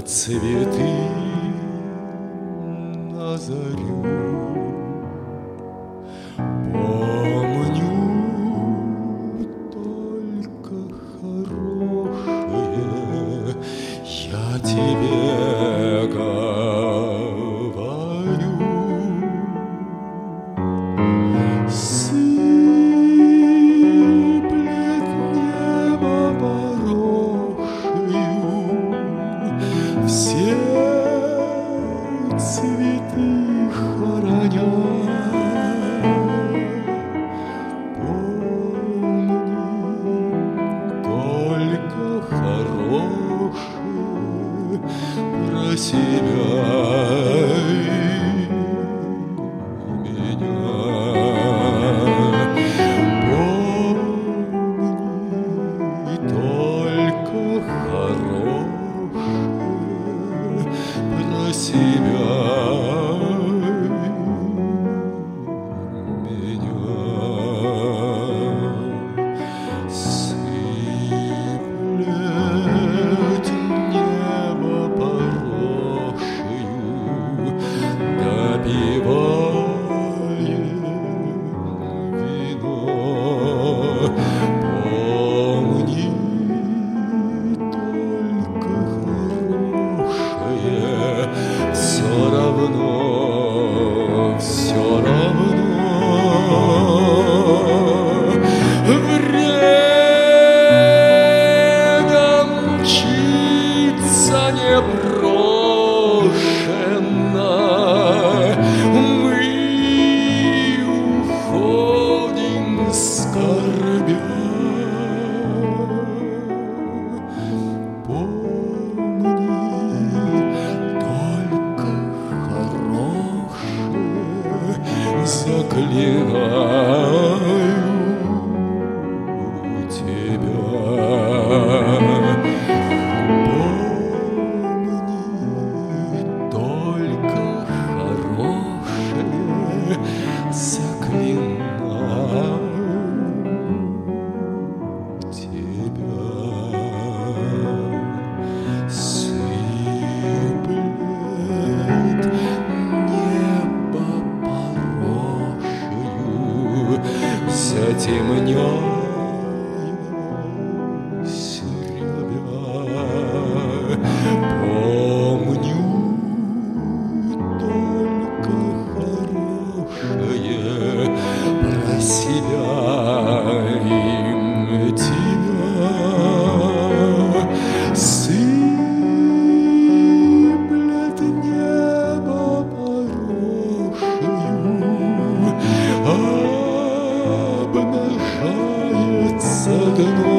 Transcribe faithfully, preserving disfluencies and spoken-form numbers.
цветы на зарю. Помню только хорошее, я тебе говорю. Сыплет небо порошью, все цветы хороня. Помни только хорошее про себя и меня. Помни только хорошее про себя и меня. Сыплет небо порошью, допиваем вино. Помни только хорошее, все равно, все равно. Время мчится неброшенно, мы уходим скорбя. Помни только хорошее, заклинаю тебя. Помни только хорошее, заклинаю тебя. Сыплет небо порошью, затемняясь рябя. Помню только хорошее про себя и тебя. Сыплет небо порошью, обнажается дно.